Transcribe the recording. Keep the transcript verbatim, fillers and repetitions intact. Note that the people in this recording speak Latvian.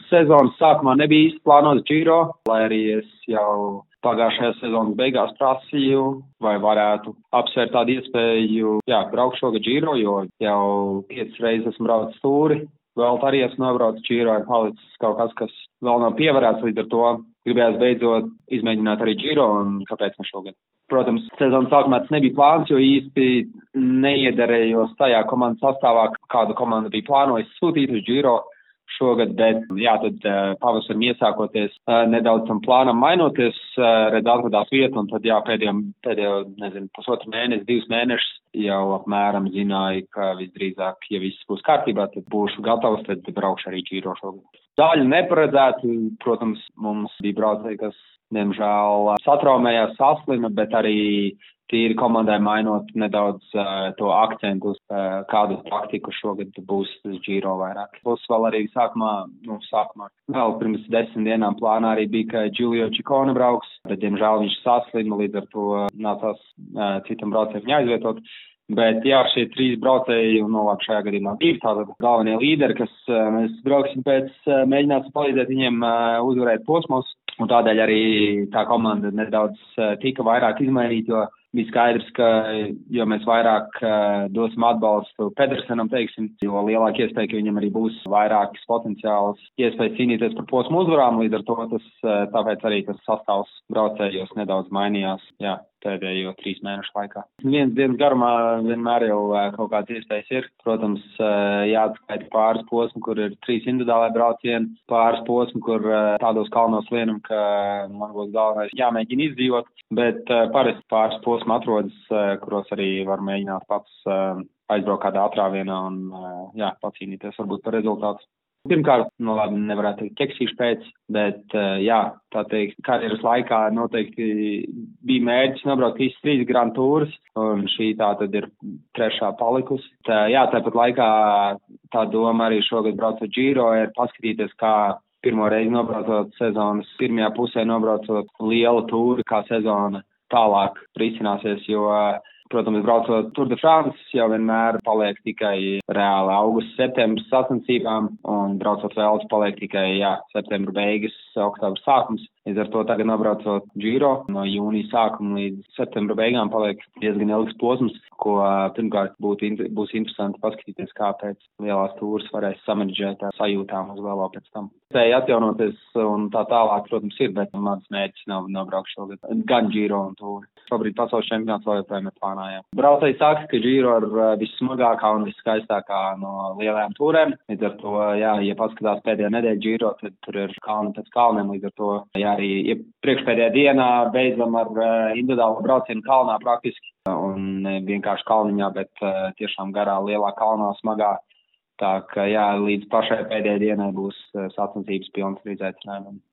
sezonas sākumā nebija īsti plānots Giro, lai arī es jau pagājušajā sezonas beigās prasīju, vai varētu apsvērt tādu iespēju, jā, braukt šogad Giro, jo jau piecas reizes esmu braucis Tūri, vēl arī esmu nobraucis Giro, ir palicis kaut kas, kas vēl nav pievarēts, līdz ar to gribējās beidzot izmēģināt arī Giro, un kāpēc ne šogad. Protams, sezonas sākumā tas nebija plāns, jo īsti neiederējos tajā komandas sastāvā, kādu komandu bija plānojis sūtīt uz Giro šogad, bet jā, tad pavasarim iesākoties, nedaudz tam plānam mainoties, redz atradās vietu, un tad jā, pēdējo, pēdējo, nezinu, pusotru mēnesi, divus mēnešus jau apmēram zināju, ka visdrīzāk, ja viss būs kārtībā, tad būšu gatavs, tad braukšu arī Giro šogad. Daļu neparedzētu, protams, mums bija braucēji, kas, diemžēl, satraumējās, saslima, bet arī tīri komandai mainot nedaudz uh, to akcentu uz uh, kādu taktiku šogad būs Giro vairāk. Plus vēl arī sākumā, nu, sākumā, vēl pirms desmit dienām plānā arī bija, ka Giulio Ciccone brauks, bet, diemžēl, viņš saslima, līdz ar to nācās uh, citam braucējiem jāizvietot. Bet, jā, šie trīs braucēji, un novāk šajā gadījumā divi, tātad galvenie līderi, kas uh, mēs brauksim pēc, uh, mēģināsim palīdzēt viņiem uh, uzvarēt posmos, un tādēļ arī tā komanda nedaudz uh, tika vairāk izmainīt, jo bija skaidrs, ka, jo mēs vairāk uh, dosim atbalstu Pedersenam, teiksim, jo lielāka iespēja, ka viņam arī būs vairākas potenciālas iespējas cīnīties par posmu uzvarām, līdz ar to tas, uh, tāpēc arī tas sastāvs braucējos nedaudz mainījās, jā, pēdējo trīs mēnešu laikā. Viens dienas garumā vienmēr jau uh, kaut kāds iespējas ir. Protams, uh, jāatskaita pāris posmu, kur ir trīs individuālai braucieni, pāris posmu, kur uh, tādos kalnos lienam, ka man būs galvenais jāmēģina izdzīvot, bet uh, parasti pāris posmu atrodas, uh, kuros arī var mēģināt pats uh, aizbraukt kādā atrāvienā un uh, jā, pacīnīties varbūt par rezultātu. Pirmkārt, nu labi, nevarētu teikt ķeksīšu pēc, bet, uh, jā, tā teikt, karjeras laikā noteikti bija mērķis nobraukt visas trīs Grand Tours, un šī tā tad ir trešā palikusi. Tā, jā, tāpat laikā tā doma arī šogad braucot Giro ir paskatīties, kā pirmo reizi nobraucot sezonas pirmajā pusē nobraucot lielu tūri, kā sezona tālāk risināsies, jo, protams, braucot Tour de France jau vienmēr paliek tikai reāli augusts, septembris sacensībām, un braucot Veltu paliek tikai, jā, septembra beigas, oktobra sākums. Līdz ar to tagad nobraucot Giro no jūnija sākuma līdz septembra beigām paliek diezgan ilgs posms, ko pirmkārt būtu, būs interesanti paskatīties, kā pēc lielās tūras varēs samanģēt sajūtām uz vēlo pēc tam. Spēja atjaunoties un tā tālāk, protams, ir, bet mans mērķis nav nobraukt šogad gan Giro un tūri. Šobrīd pasaules čempionāts vēl joprojām ir plānā, jā. Braucēji saka, ka Giro ir vissmagākā un visskaistākā no lielajām tūrēm. Līdz ar to, jā, ja paskatās pēdējā nedēļa Giro, tad tur ir kalni pēc kalniem, līdz ar to, jā, arī ja priekšpēdējā dienā beidzam ar uh, individuālu braucienu kalnā praktiski, un ne vienkārši kalniņā, bet uh, tiešām garā lielā kalnā smagā. Tā ka, jā, līdz pašai pēdējai dienai būs uh, sacensības pilnas ar izaicinājumiem.